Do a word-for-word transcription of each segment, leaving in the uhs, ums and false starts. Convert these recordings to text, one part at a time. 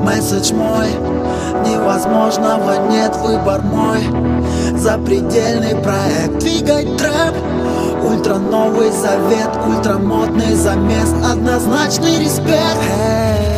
Месседж мой, невозможного нет, выбор мой. Запредельный проект, двигать трэп. Ультра новый завет, ультрамодный замес, однозначный респект. Hey.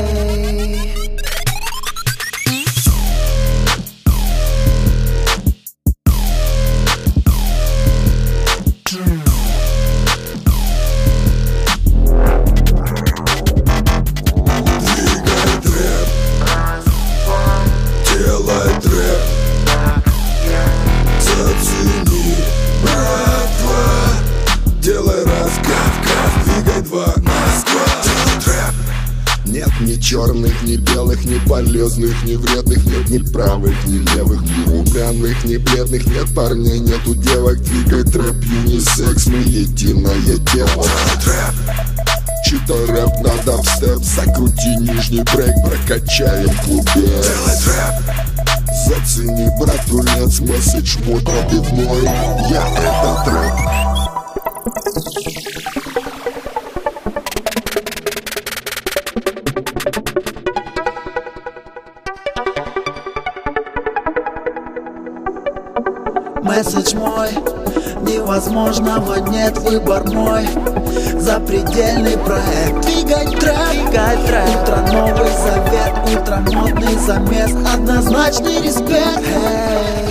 Нет ни черных, ни белых, ни полезных, ни вредных. Нет ни правых, ни левых, ни румяных, ни бледных. Нет парней, нету девок. Двигай трэп, юнисекс, мы единое тело. Читай рэп на дабстеп, закрути нижний брейк, прокачаем в клубе. Зацени, братулец, месседж мой пробивной. Я это трэп. Месседж мой, невозможного нет, выбор мой. Запредельный проект, двигать трэп, двигать трэп. Ультра новый завет, ультрамодный замес, однозначный респект. Hey.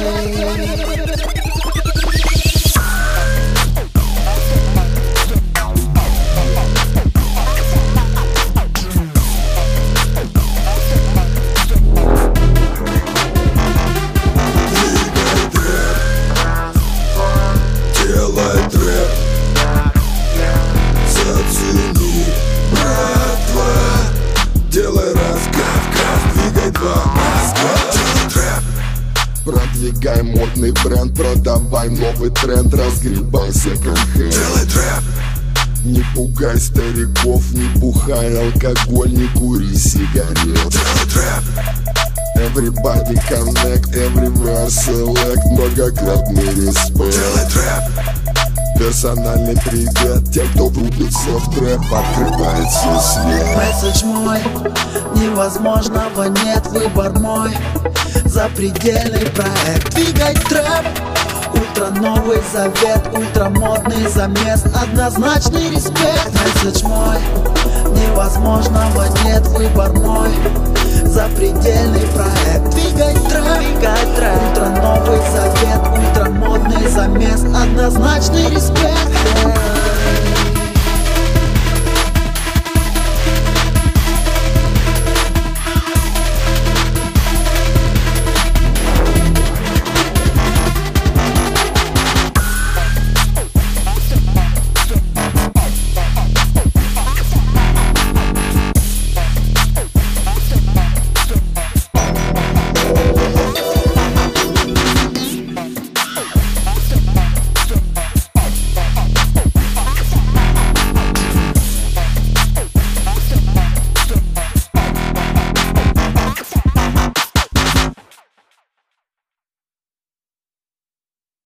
Продвигай модный бренд, продавай новый тренд, разгребай секонд-хенд. Делай трэп. Не пугай стариков, не бухай алкоголь, не кури сигарет. Делай трэп. Everybody connect, everywhere select, многократный респект. Делай трэп. Персональный привет тем, кто врубится в трэп, открывается свет. Месседж мой, невозможного нет, выбор мой. Запредельный проект, двигать трэп. Ультра новый завет, ультрамодный замес, однозначный респект. Месседж мой, невозможного нет, выбор мой. Запредельный проект, двигать трэп, двигать трэп. Ультра новый завет, ультрамодный замес, однозначный респект.